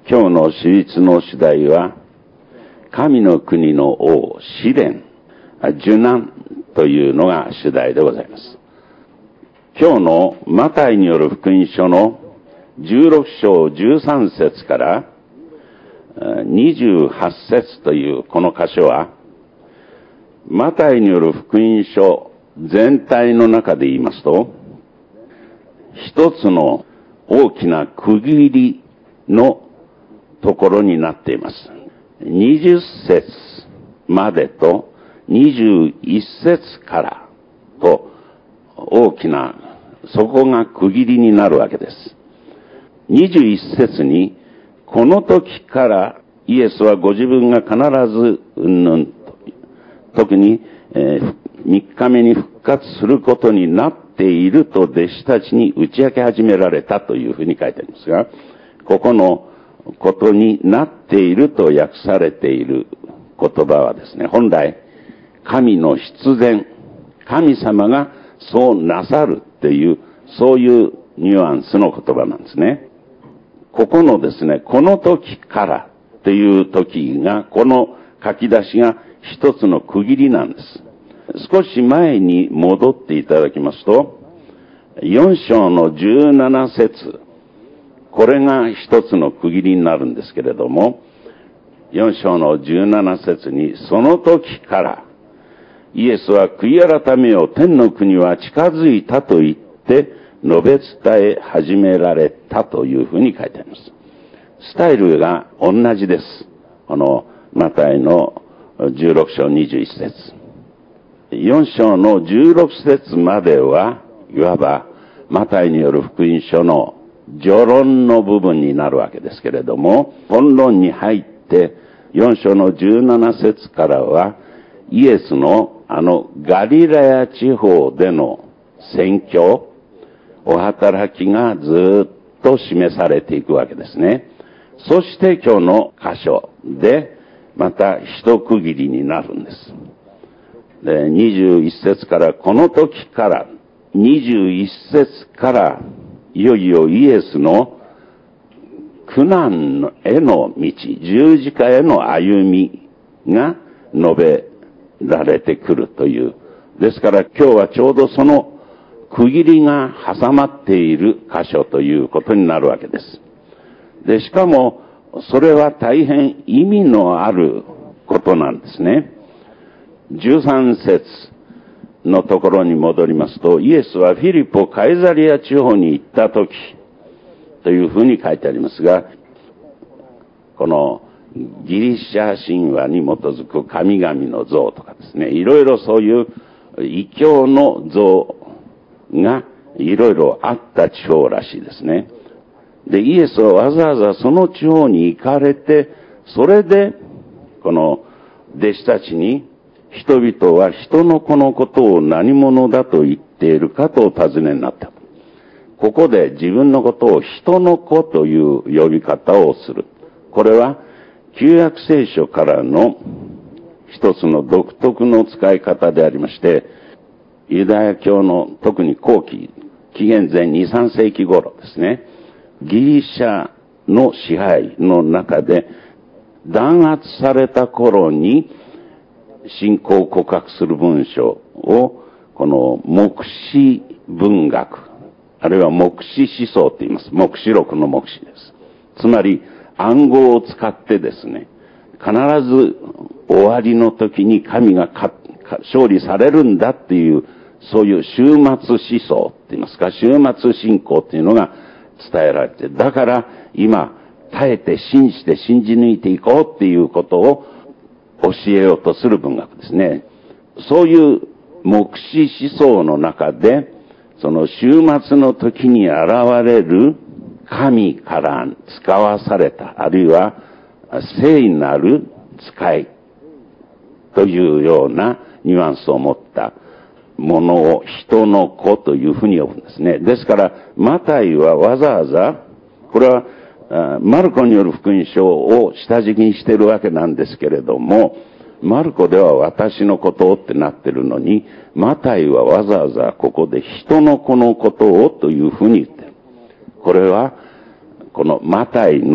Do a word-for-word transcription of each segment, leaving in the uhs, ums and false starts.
今日の主律の主題は、神の国の王、試練、受難というのが主題でございます。今日のマタイによる福音書のじゅうろく章じゅうさん節からにじゅうはち節というこの箇所は、マタイによる福音書全体の中で言いますと、一つの大きな区切りのところになっています。にじゅっ節までとにじゅういち節からと大きな、そこが区切りになるわけです。にじゅういち節に、この時からイエスはご自分が必ず、うんぬんと、特に、えー、みっかめに復活することになっていると弟子たちに打ち明け始められたというふうに書いてありますが、ここのことになっていると訳されている言葉はですね、本来、神の必然、神様がそうなさるっていう、そういうニュアンスの言葉なんですね。ここのですね、この時からっていう時が、この書き出しが一つの区切りなんです。少し前に戻っていただきますと、よん章のじゅうなな節、これが一つの区切りになるんですけれども、よん章のじゅうなな節に、その時から、イエスは悔い改めよ、天の国は近づいたと言って、述べ伝え始められたというふうに書いてあります。スタイルが同じです。このマタイのじゅうろく章にじゅういち節。よん章のじゅうろく節までは、いわばマタイによる福音書の序論の部分になるわけですけれども、本論に入ってよん章のじゅうなな節からは、イエスのあのガリラヤ地方での宣教、お働きがずっと示されていくわけですね。そして今日の箇所でまた一区切りになるんです。で、にじゅういち節から、この時から、にじゅういち節から、いよいよイエスの苦難への道、十字架への歩みが述べられてくるという。ですから今日はちょうどその区切りが挟まっている箇所ということになるわけです。で、しかもそれは大変意味のあることなんですね。じゅうさん節のところに戻りますと、イエスはフィリポ・カイザリア地方に行った時というふうに書いてありますが、このギリシャ神話に基づく神々の像とかですね、いろいろそういう異教の像がいろいろあった地方らしいですね。で、イエスはわざわざその地方に行かれて、それでこの弟子たちに、人々は人の子のことを何者だと言っているかとお尋ねになった。ここで自分のことを人の子という呼び方をする。これは旧約聖書からの一つの独特の使い方でありまして、ユダヤ教の特に後期、紀元前に、さん世紀頃ですね、ギリシャの支配の中で弾圧された頃に信仰を告白する文章を、この黙示文学、あるいは黙示思想と言います。黙示録の黙示です。つまり暗号を使ってですね、必ず終わりの時に神が勝利されるんだっていう、そういう終末思想って言いますか、終末信仰っていうのが伝えられて、だから今耐えて信じて信じ抜いていこうっていうことを教えようとする文学ですね。そういう黙示思想の中で、その終末の時に現れる神から使わされた、あるいは聖なる使いというようなニュアンスを持ったものを人の子というふうに呼ぶんですね。ですから、マタイはわざわざ、これはマルコによる福音書を下敷きにしているわけなんですけれども、マルコでは私のことをってなってるのに、マタイはわざわざここで人の子のことをというふうに言ってる。これは、このマタイの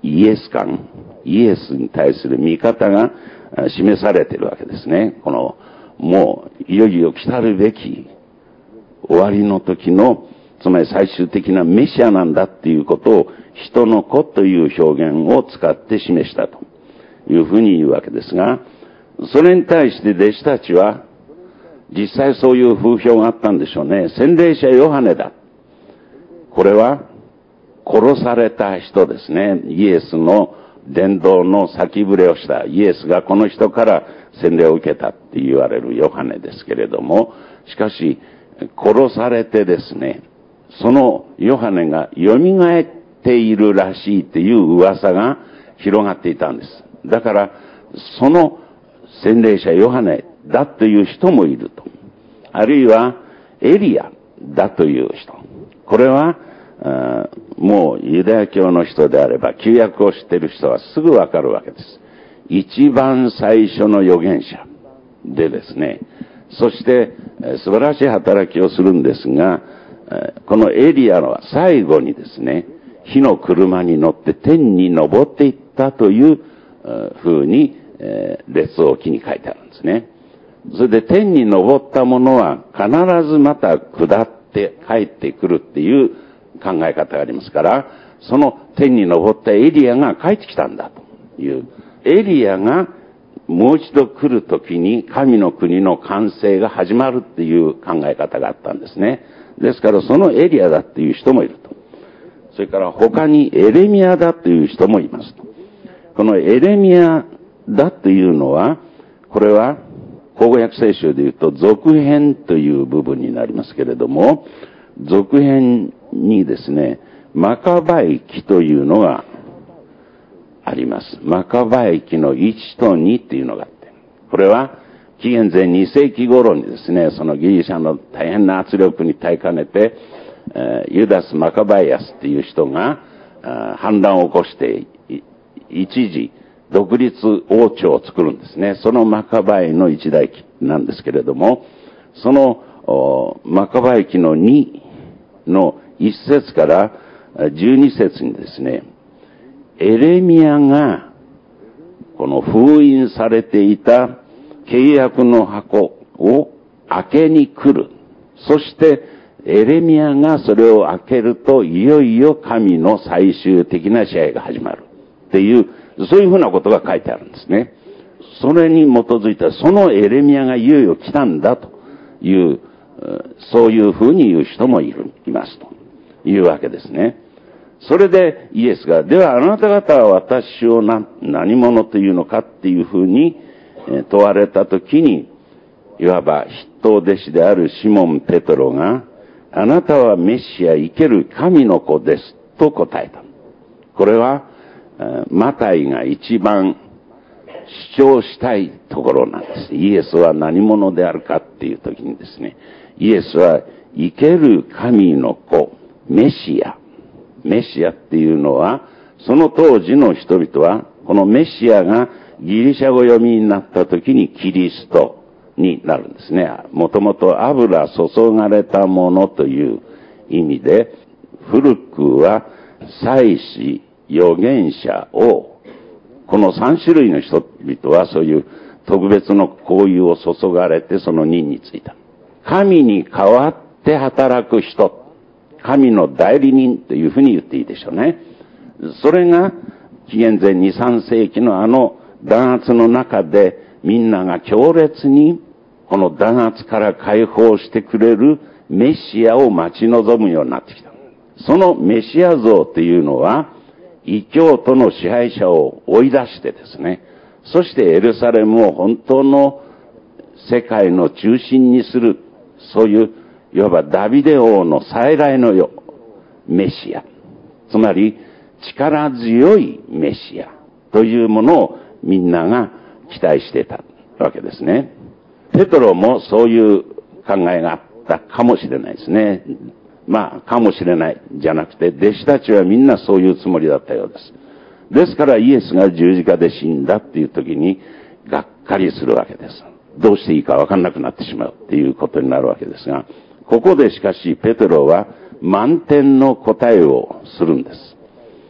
イエス感、イエスに対する見方が示されているわけですね。この、もう、いよいよ来たるべき終わりの時の、つまり最終的なメシアなんだっていうことを、人の子という表現を使って示したというふうに言うわけですが、それに対して弟子たちは、実際そういう風評があったんでしょうね。洗礼者ヨハネだ。これは、殺された人ですね。イエスの伝道の先触れをした。イエスがこの人から洗礼を受けたって言われるヨハネですけれども、しかし、殺されてですね、そのヨハネが蘇っているらしいっていう噂が広がっていたんです。だから、その洗礼者ヨハネだという人もいると。あるいは、エリアだという人。これは、もうユダヤ教の人であれば、旧約を知っている人はすぐわかるわけです。一番最初の預言者でですね、そして素晴らしい働きをするんですが、このエリアは最後にですね、火の車に乗って天に昇っていったという風に列王記に書いてあるんですね。それで天に昇ったものは必ずまた下って帰ってくるっていう考え方がありますから、その天に昇ったエリアが帰ってきたんだという。エリアがもう一度来るときに神の国の完成が始まるっていう考え方があったんですね。ですからそのエリアだっていう人もいると。それから他にエレミアだという人もいますと。このエレミアだというのは、これは口語訳聖書で言うと続編という部分になりますけれども、続編にですね、マカバイ記というのがあります。マカバイ記のいちとにっていうのがあって、これは紀元前に世紀頃にですね、そのギリシャの大変な圧力に耐えかねて、ユダス・マカバイアスっていう人が反乱を起こして一時独立王朝を作るんですね。そのマカバイの一代記なんですけれども、そのマカバイ記のにの一節から十二節にですね、エレミアがこの封印されていた契約の箱を開けに来る。そしてエレミアがそれを開けるといよいよ神の最終的な試合が始まるっていう、そういうふうなことが書いてあるんですね。それに基づいたそのエレミアがいよいよ来たんだという、そういうふうに言う人もいる、いますというわけですね。それでイエスが、ではあなた方は私を何、何者というのかっていうふうに問われたときに、いわば筆頭弟子であるシモン・ペトロが、あなたはメシア生ける神の子ですと答えた。これは、マタイが一番主張したいところなんです。イエスは何者であるかっていうときにですね、イエスは生ける神の子、メシア。メシアっていうのは、その当時の人々は、このメシアがギリシャ語読みになった時にキリストになるんですね。もともと油注がれたものという意味で、古くは祭司、預言者を、この三種類の人々はそういう特別の行為を注がれてその任に就いた。神に代わって働く人。神の代理人というふうに言っていいでしょうね。それが紀元前に、さん世紀のあの弾圧の中でみんなが強烈にこの弾圧から解放してくれるメシアを待ち望むようになってきた。そのメシア像というのは異教徒の支配者を追い出してですね、そしてエルサレムを本当の世界の中心にする、そういういわばダビデ王の再来のよ、メシア。つまり力強いメシアというものをみんなが期待していたわけですね。ペトロもそういう考えがあったかもしれないですね。まあ、かもしれないじゃなくて、弟子たちはみんなそういうつもりだったようです。ですからイエスが十字架で死んだっていう時に、がっかりするわけです。どうしていいかわかんなくなってしまうっていうことになるわけですが、ここでしかしペテロは満点の答えをするんです。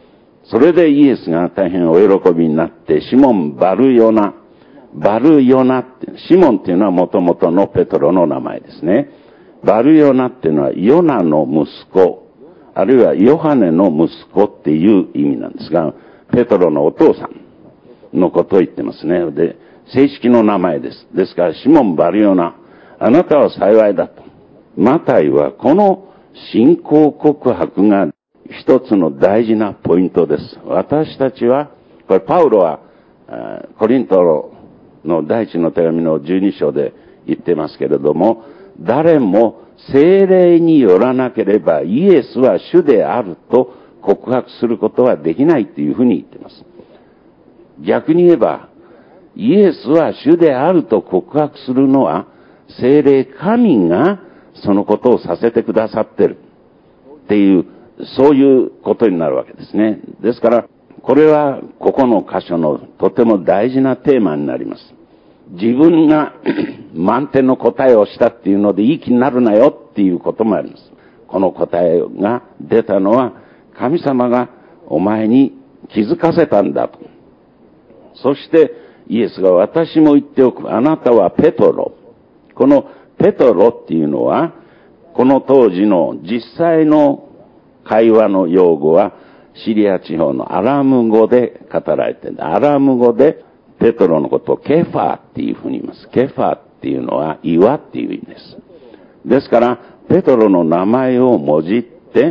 それでイエスが大変お喜びになって、シモン・バルヨナ、バルヨナって、シモンっていうのは元々のペトロの名前ですね。バルヨナっていうのはヨナの息子、あるいはヨハネの息子っていう意味なんですが、ペトロのお父さんのことを言ってますね。で、正式の名前です。ですから、シモン・バルヨナ、あなたは幸いだと。マタイはこの信仰告白が一つの大事なポイントです。私たちは、これパウロは、コリントの第一の手紙のじゅうに章で言ってますけれども、誰も聖霊によらなければイエスは主であると告白することはできないというふうに言っています。逆に言えば、イエスは主であると告白するのは、聖霊神がそのことをさせてくださってるっていう、そういうことになるわけですね。ですから、これはここの箇所のとても大事なテーマになります。自分が満点の答えをしたっていうのでいい気になるなよっていうこともあります。この答えが出たのは神様がお前に気づかせたんだと。そしてイエスが私も言っておく。あなたはペトロ。このペトロっていうのはこの当時の実際の会話の用語はシリア地方のアラム語で語られている。アラム語でペトロのことをケファーっていうふうに言います。ケファーっていうのは岩っていう意味です。ですから、ペトロの名前をもじって、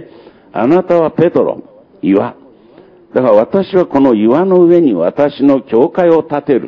あなたはペトロ、岩。だから私はこの岩の上に私の教会を建てる。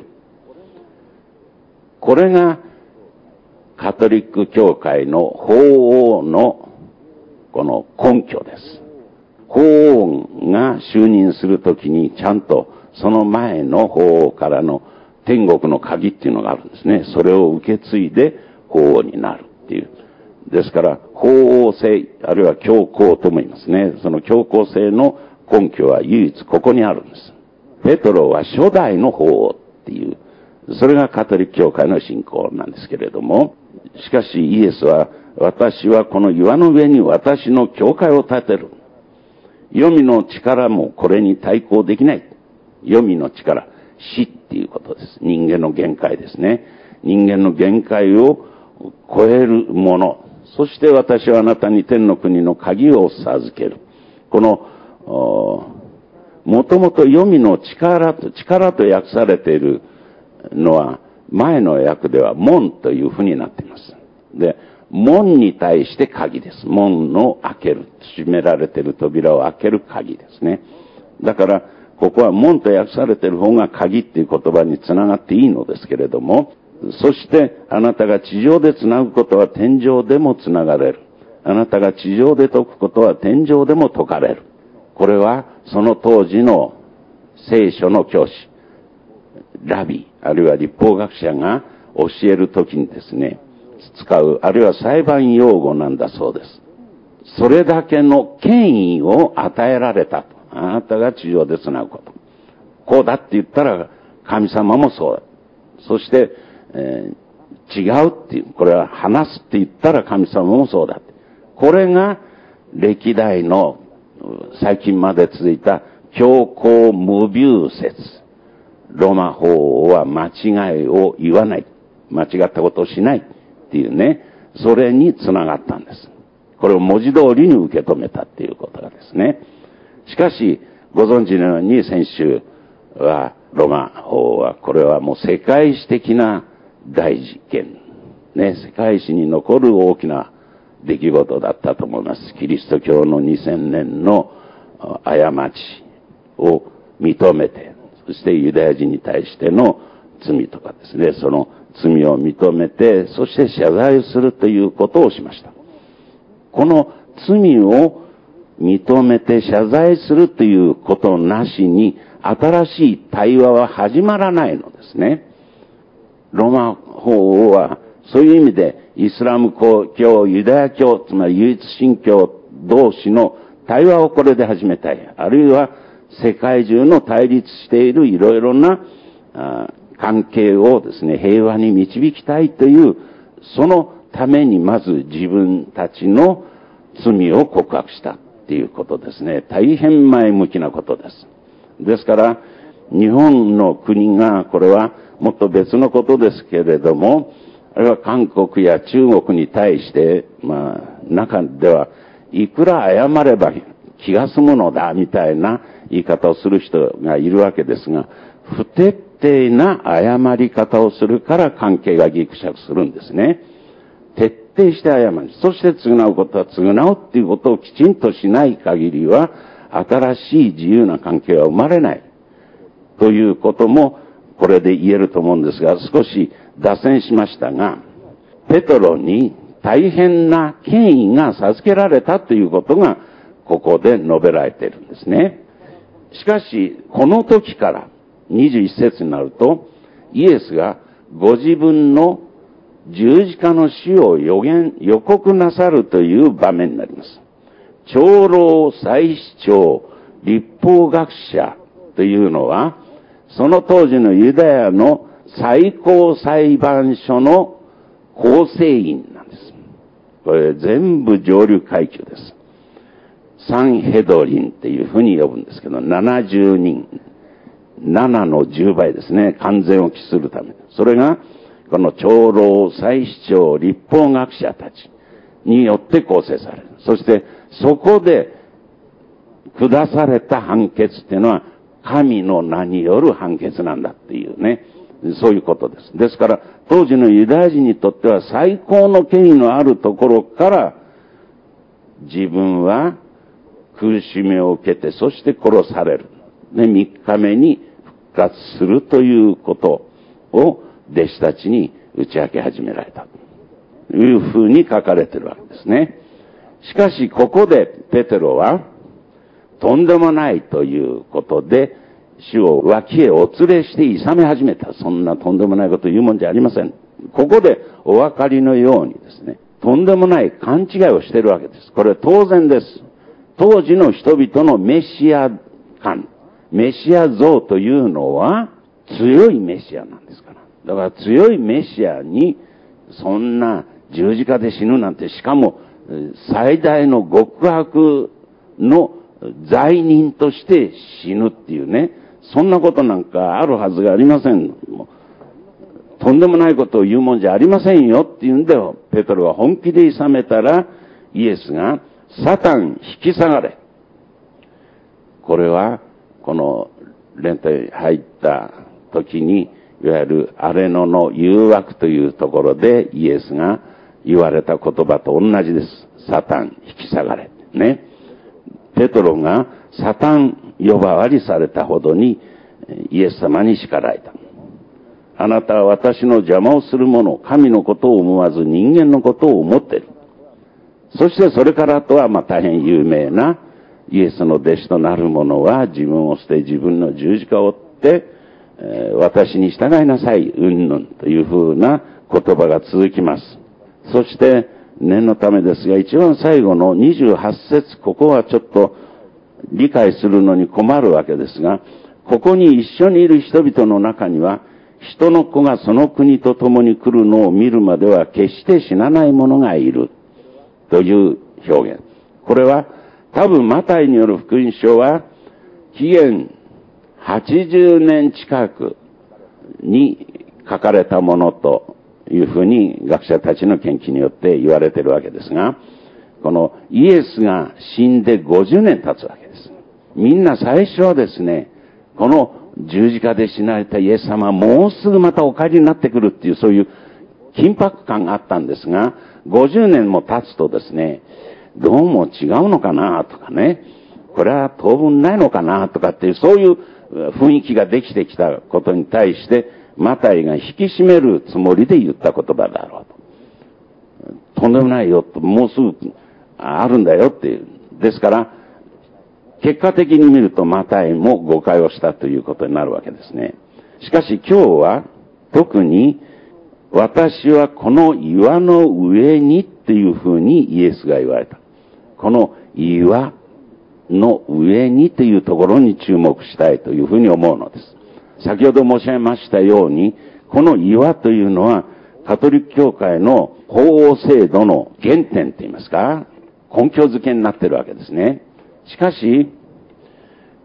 これがカトリック教会の法王のこの根拠です。法王が就任するときにちゃんとその前の法王からの天国の鍵っていうのがあるんですね。それを受け継いで法王になるっていう。ですから、法王制、あるいは教皇とも言いますね。その教皇制の根拠は唯一ここにあるんです。ペトロは初代の法王っていう、それがカトリック教会の信仰なんですけれども、しかしイエスは、私はこの岩の上に私の教会を建てる。黄泉の力もこれに対抗できない。黄泉の力、死っていうことです。人間の限界ですね。人間の限界を超えるもの。そして私はあなたに天の国の鍵を授ける。この、もともと黄泉の力と、力と訳されているのは、前の訳では門というふうになっています。で、門に対して鍵です。門の開ける。閉められている扉を開ける鍵ですね。だから、ここは門と訳されている方が鍵っていう言葉につながっていいのですけれども、そしてあなたが地上でつなぐことは天上でもつながれる。あなたが地上で解くことは天上でも解かれる。これはその当時の聖書の教師、ラビ、あるいは立法学者が教えるときにですね、使う、あるいは裁判用語なんだそうです。それだけの権威を与えられたと。あなたが地上でつなぐこと。こうだって言ったら神様もそうだ。そして、えー、違うっていう、これは話すって言ったら神様もそうだって。これが歴代の最近まで続いた教皇無謬説。ローマ法王は間違いを言わない。間違ったことをしないっていうね。それにつながったんです。これを文字通りに受け止めたっていうことがですね。しかし、ご存知のように先週は、ローマ法王は、これはもう世界史的な大事件。ね、世界史に残る大きな出来事だったと思います。キリスト教のにせんねんの過ちを認めて、そしてユダヤ人に対しての罪とかですね、その罪を認めて、そして謝罪するということをしました。この罪を認めて謝罪するということなしに、新しい対話は始まらないのですね。ローマ法王は、そういう意味で、イスラム教、ユダヤ教、つまり唯一神教同士の対話をこれで始めたい。あるいは、世界中の対立しているいろいろな関係をですね、平和に導きたいという、そのためにまず自分たちの罪を告白したっていうことですね。大変前向きなことです。 ですから、日本の国が、これはもっと別のことですけれども、あるいは韓国や中国に対して、まあ、中では、いくら謝れば気が済むのだ、みたいな言い方をする人がいるわけですが、不徹底な謝り方をするから関係がギクシャクするんですね。徹底して謝る。そして償うことは償うっていうことをきちんとしない限りは、新しい自由な関係は生まれない。ということも、これで言えると思うんですが、少し脱線しましたが、ペトロに大変な権威が授けられたということが、ここで述べられているんですね。しかし、この時からにじゅういち節になると、イエスがご自分の十字架の死を予言、予告なさるという場面になります。長老、祭司長、律法学者というのは、その当時のユダヤの最高裁判所の構成員なんです。これ全部上流階級です。サンヘドリンっていうふうに呼ぶんですけど、ななじゅうにん、ななのじゅうばいですね、完全を期するため。それが、この長老、祭司長、律法学者たちによって構成される。そして、そこで下された判決っていうのは、神の名による判決なんだっていうね、そういうことです。ですから、当時のユダヤ人にとっては最高の権威のあるところから、自分は苦しみを受けて、そして殺される。ね、みっかめに復活するということを弟子たちに打ち明け始められた。というふうに書かれているわけですね。しかし、ここでペテロは、とんでもないということで、主を脇へお連れして諌め始めた。そんなとんでもないことを言うもんじゃありません。ここでお分かりのようにですね、とんでもない勘違いをしているわけです。これは当然です。当時の人々のメシア観、メシア像というのは強いメシアなんですから。だから強いメシアにそんな十字架で死ぬなんて、しかも最大の極悪の罪人として死ぬっていうね、そんなことなんかあるはずがありません。もうとんでもないことを言うもんじゃありませんよっていうんで、ペトロは本気で諌めたら、イエスがサタン引き下がれ。これはこの連隊入った時に、いわゆるアレノの誘惑というところでイエスが言われた言葉と同じです。サタン引き下がれ。ね。ペトロがサタン呼ばわりされたほどにイエス様に叱られた。あなたは私の邪魔をする者、神のことを思わず人間のことを思っている。そしてそれからとはまあ大変有名なイエスの弟子となる者は自分を捨て自分の十字架を追って、えー、私に従いなさい、うんぬんというふうな言葉が続きます。そして念のためですが、一番最後のにじゅうはち節、ここはちょっと理解するのに困るわけですが、ここに一緒にいる人々の中には、人の子がその国と共に来るのを見るまでは決して死なない者がいるという表現。これは多分マタイによる福音書は紀元はちじゅうねん近くに書かれたものというふうに学者たちの研究によって言われているわけですが、このイエスが死んでごじゅうねん経つわけです。みんな最初はですね、この十字架で死なれたイエス様はもうすぐまたお帰りになってくるっていうそういう緊迫感があったんですが、ごじゅうねんも経つとですね、どうも違うのかなとかね、これは当分ないのかなとかっていうそういう雰囲気ができてきたことに対してマタイが引き締めるつもりで言った言葉だろうと。とんでもないよと、もうすぐあるんだよっていう。ですから結果的に見るとマタイも誤解をしたということになるわけですね。しかし今日は特に私はこの岩の上にっていうふうにイエスが言われた。この岩の上にというところに注目したいというふうに思うのです。先ほど申し上げましたように、この岩というのはカトリック教会の法王制度の原点といいますか、根拠づけになっているわけですね。しかし、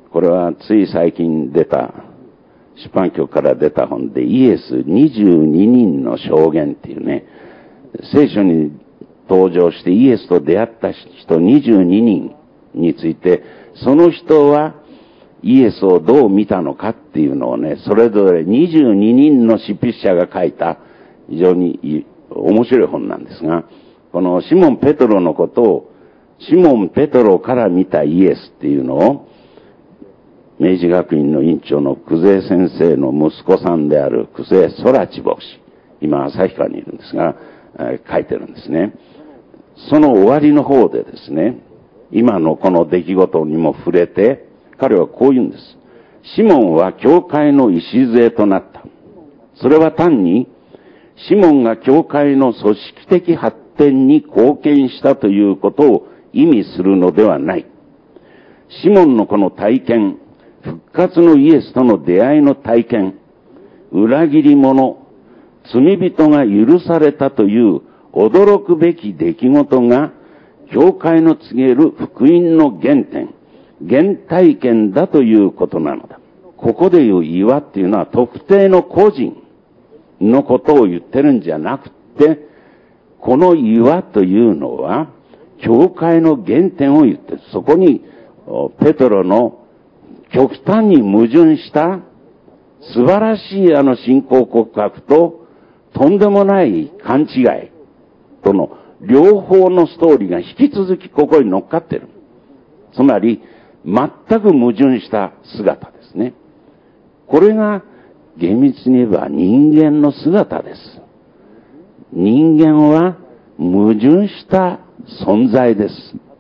これはつい最近出た、出版局から出た本で、イエスにじゅうににんの証言っていうね、聖書に登場してイエスと出会った人にじゅうににんについて、その人はイエスをどう見たのかっていうのをね、それぞれにじゅうににんの執筆者が書いた非常に面白い本なんですが、このシモン・ペトロのことを、シモン・ペトロから見たイエスっていうのを、明治学院の院長の久世先生の息子さんである久世空知牧師、今旭川にいるんですが、えー、書いてるんですね。その終わりの方でですね、今のこの出来事にも触れて、彼はこう言うんです。シモンは教会の礎となった。それは単に、シモンが教会の組織的発展に貢献したということを意味するのではない。シモンのこの体験、復活のイエスとの出会いの体験、裏切り者、罪人が許されたという驚くべき出来事が、教会の告げる福音の原点、原体験だということなのだ。ここでいう岩っていうのは特定の個人のことを言ってるんじゃなくて、この岩というのは、教会の原点を言ってる。そこに、ペトロの極端に矛盾した素晴らしいあの信仰告白と、とんでもない勘違いとの両方のストーリーが引き続きここに乗っかってる。つまり、全く矛盾した姿ですね。これが厳密に言えば人間の姿です。人間は矛盾した存在です。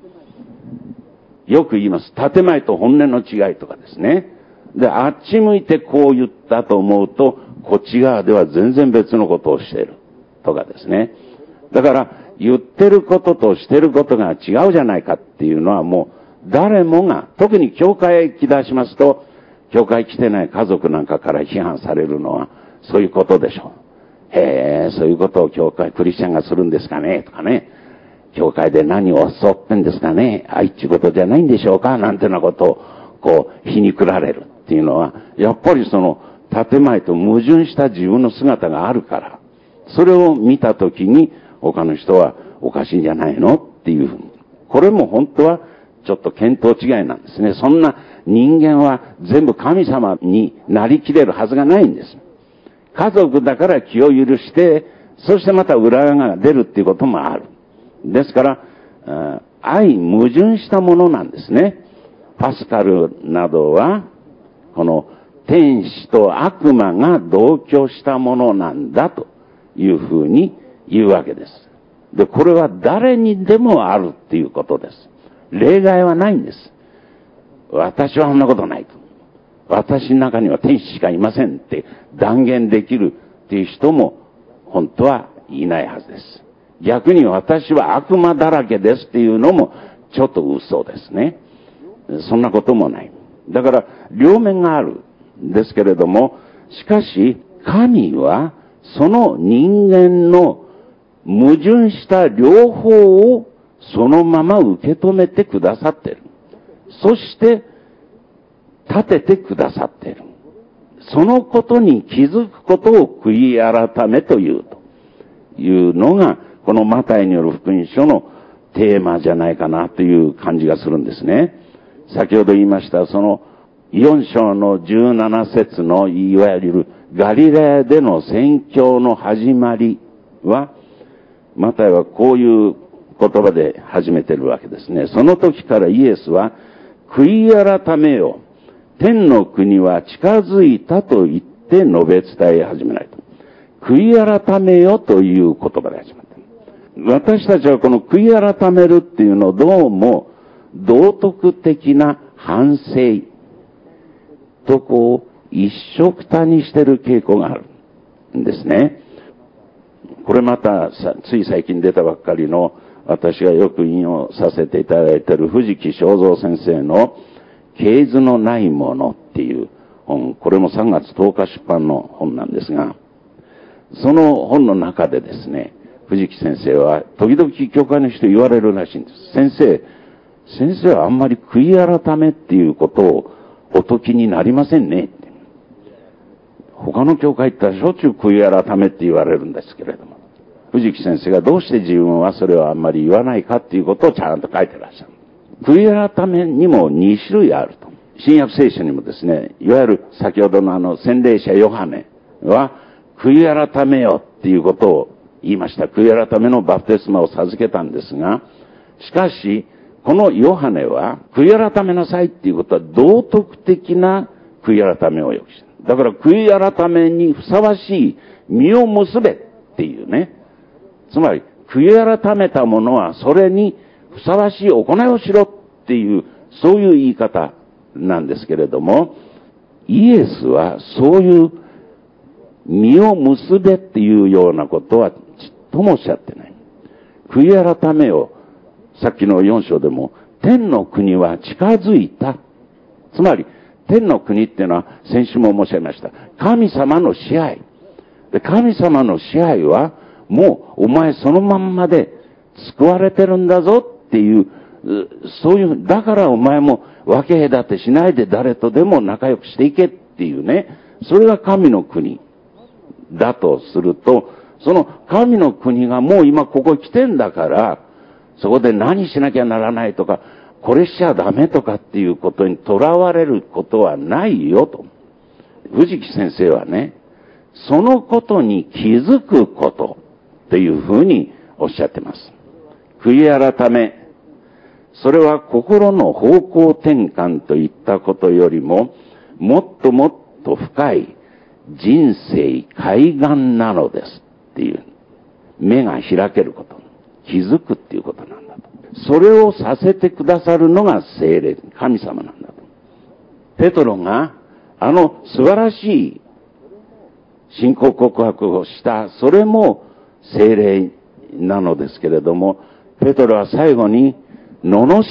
よく言います。建前と本音の違いとかですね。で、あっち向いてこう言ったと思うと、こっち側では全然別のことをしている。とかですね。だから、言ってることとしてることが違うじゃないかっていうのはもう、誰もが、特に教会へ来だしますと、教会来てない家族なんかから批判されるのは、そういうことでしょう。へえ、そういうことを教会、クリスチャンがするんですかねとかね。教会で何を教ってんですかね、あいっちゅうことじゃないんでしょうかなんてなことを、こう、皮肉られるっていうのは、やっぱりその、建前と矛盾した自分の姿があるから、それを見たときに、他の人はおかしいんじゃないのっていうふうに。これも本当は、ちょっと見当違いなんですね。そんな人間は全部神様になりきれるはずがないんです。家族だから気を許して、そしてまた裏側が出るっていうこともある。ですから、相矛盾したものなんですね。パスカルなどは、この天使と悪魔が同居したものなんだというふうに言うわけです。で、これは誰にでもあるっていうことです。例外はないんです。私はそんなことないと。私の中には天使しかいませんって断言できるっていう人も本当はいないはずです。逆に私は悪魔だらけですっていうのもちょっと嘘ですね。そんなこともない。だから両面があるんですけれども、しかし神はその人間の矛盾した両方をそのまま受け止めてくださっている。そして立ててくださっている。そのことに気づくことを悔い改めというというのがこのマタイによる福音書のテーマじゃないかなという感じがするんですね。先ほど言いましたそのよん章のじゅうなな節のいわゆるガリラヤでの宣教の始まりはマタイはこういう言葉で始めてるわけですね。その時からイエスは悔い改めよ、天の国は近づいたと言って述べ伝え始めないと。悔い改めよという言葉で始まった。私たちはこの悔い改めるっていうのをどうも道徳的な反省とこう一緒くたにしてる傾向があるんですね。これまたつい最近出たばっかりの私がよく引用させていただいている藤木正三先生の系図のないものっていう本、これもさんがつとおか出版の本なんですが、その本の中でですね、藤木先生は時々教会の人言われるらしいんです。先生、先生はあんまり悔い改めっていうことをお解きになりませんね。他の教会行ったらしょっちゅう悔い改めって言われるんですけれども、藤木先生がどうして自分はそれをあんまり言わないかっていうことをちゃんと書いてらっしゃる。悔い改めにもに種類あると。新約聖書にもですね、いわゆる先ほどのあの洗礼者ヨハネは悔い改めよっていうことを言いました。悔い改めのバプテスマを授けたんですが、しかしこのヨハネは悔い改めなさいっていうことは道徳的な悔い改めをよくした。だから悔い改めにふさわしい実を結べっていうね。つまり悔い改めた者はそれにふさわしい行いをしろっていう、そういう言い方なんですけれども、イエスはそういう実を結べっていうようなことはちっともおっしゃってない。悔い改めを、さっきのよん章でも、天の国は近づいた。つまり、天の国っていうのは先週も申し上げました。神様の支配。で、神様の支配はもうお前そのまんまで救われてるんだぞっていう、そういう、だからお前も分け隔てしないで誰とでも仲良くしていけっていうね、それが神の国だとすると、その神の国がもう今ここ来てんだから、そこで何しなきゃならないとか、これしちゃダメとかっていうことにとらわれることはないよと。藤木先生はね、そのことに気づくことっていうふうにおっしゃってます。悔い改め、それは心の方向転換といったことよりも、もっともっと深い人生開眼なのですっていう、目が開けること、気づくっていうことなんだと。それをさせてくださるのが聖霊、神様なんだと。ペトロがあの素晴らしい信仰告白をした、それも聖霊なのですけれども、ペトロは最後に罵った、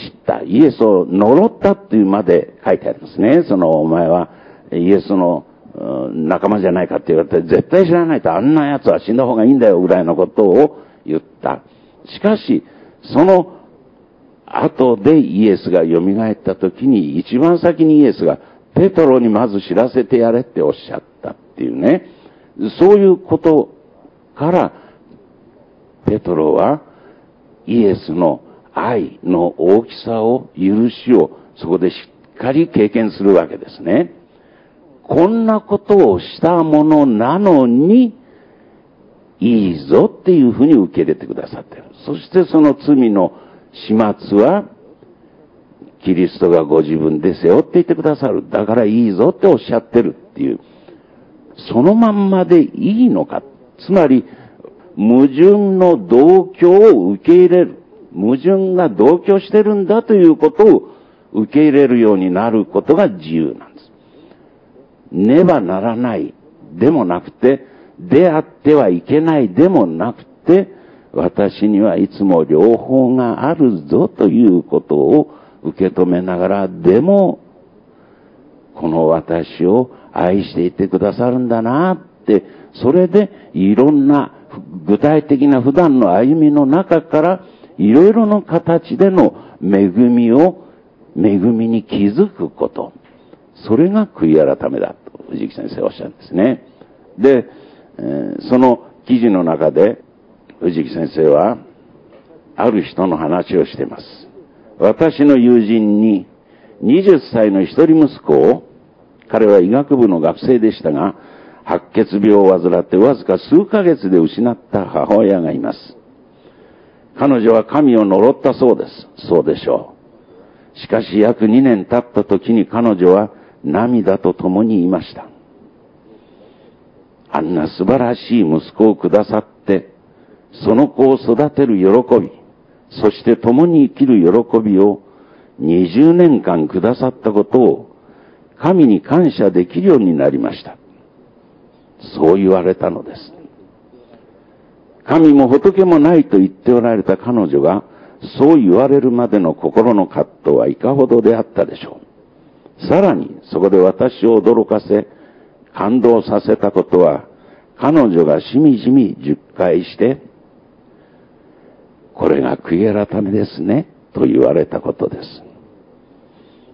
イエスを呪ったっていうまで書いてありますね。そのお前はイエスの仲間じゃないかって言われて、絶対知らないと、あんな奴は死んだ方がいいんだよぐらいのことを言った。しかし、その後でイエスが蘇った時に、一番先にイエスがペトロにまず知らせてやれっておっしゃったっていうね。そういうことから、ペトロはイエスの愛の大きさを、許しをそこでしっかり経験するわけですね。こんなことをしたものなのに、いいぞっていうふうに受け入れてくださっている。そしてその罪の始末は、キリストがご自分で背負っていてくださる。だからいいぞっておっしゃってるっていう。そのまんまでいいのか。つまり、矛盾の同居を受け入れる。矛盾が同居してるんだということを受け入れるようになることが自由なんです。ねばならないでもなくて、であってはいけないでもなくて、私にはいつも両方があるぞということを受け止めながら、でも、この私を愛していてくださるんだなって、それでいろんな具体的な普段の歩みの中から、いろいろな形での恵みを、恵みに気づくこと。それが悔い改めだと藤木先生はおっしゃるんですね。で、えー、その記事の中で藤木先生はある人の話をしています。私の友人にはたちの一人息子を、彼は医学部の学生でしたが、白血病を患ってわずか数ヶ月で失った母親がいます。彼女は神を呪ったそうです。そうでしょう。しかし約にねん経った時に彼女は涙と共に言いました。あんな素晴らしい息子をくださって、その子を育てる喜び、そして共に生きる喜びをにじゅうねんかんくださったことを神に感謝できるようになりました。そう言われたのです。神も仏もないと言っておられた彼女がそう言われるまでの心の葛藤はいかほどであったでしょう。さらにそこで私を驚かせ感動させたことは、彼女がしみじみじゅっかいして、これが悔い改めですねと言われたことです。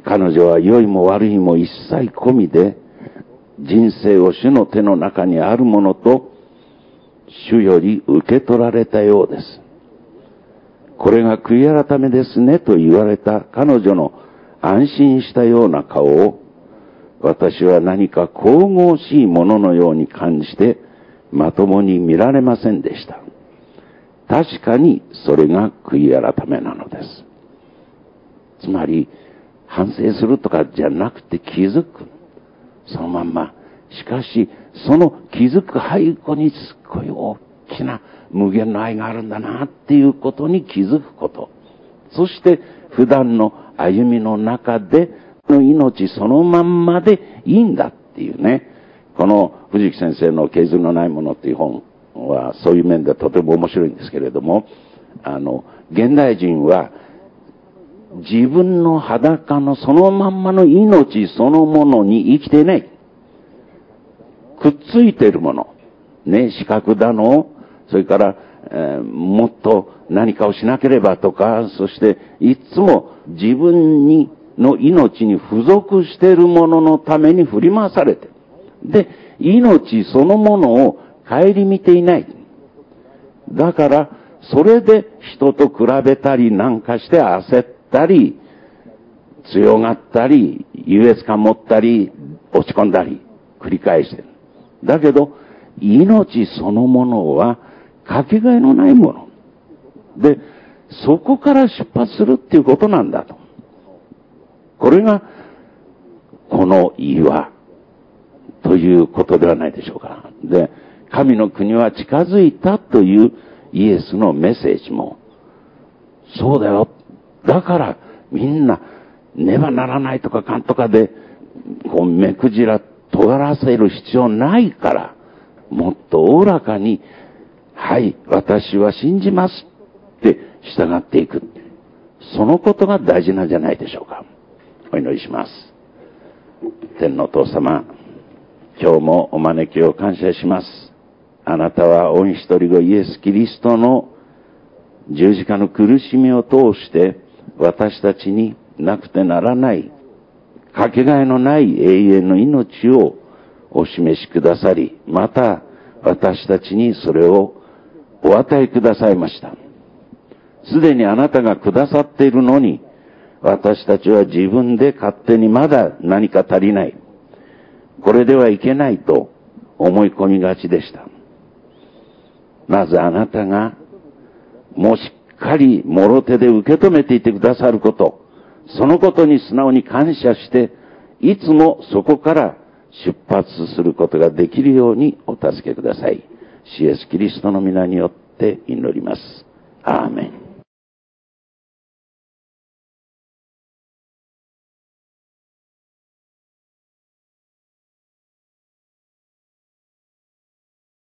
彼女は良いも悪いも一切込みで、人生を主の手の中にあるものと、主より受け取られたようです。これが悔い改めですねと言われた彼女の安心したような顔を、私は何か神々しいもののように感じて、まともに見られませんでした。確かにそれが悔い改めなのです。つまり、反省するとかじゃなくて気づく。そのまんま。しかし、その気づく背後にすっごい大きな無限の愛があるんだなっていうことに気づくこと。そして、普段の歩みの中での命そのまんまでいいんだっていうね。この藤木先生の削りのないものっていう本はそういう面でとても面白いんですけれども、あの、現代人は自分の裸のそのまんまの命そのものに生きていない。くっついているもの。ね、資格だの、それから、えー、もっと何かをしなければとか、そしていつも自分にの命に付属しているもののために振り回されて、で、命そのものを顧みていない。だから、それで人と比べたりなんかして焦ったり、強がったり、優越感持ったり、落ち込んだり、繰り返している。だけど、命そのものは、かけがえのないもの。で、そこから出発するっていうことなんだと。これが、この岩ということではないでしょうか。で、神の国は近づいたというイエスのメッセージも、そうだよ。だから、みんな、ねばならないとかかんとかで、こう、目くじら尖らせる必要ないから、もっとおおらかに、はい、私は信じますって従っていく。そのことが大事なんじゃないでしょうか。お祈りします。天のお父様、今日もお招きを感謝します。あなたは御一人子イエス・キリストの十字架の苦しみを通して私たちになくてならないかけがえのない永遠の命をお示しくださり、また私たちにそれをお与えくださいました。すでにあなたがくださっているのに、私たちは自分で勝手にまだ何か足りない。これではいけないと思い込みがちでした。まずあなたがもうしっかりもろ手で受け止めていてくださること、そのことに素直に感謝して、いつもそこから出発することができるようにお助けください。主イエスキリストの皆によって祈ります。アーメン。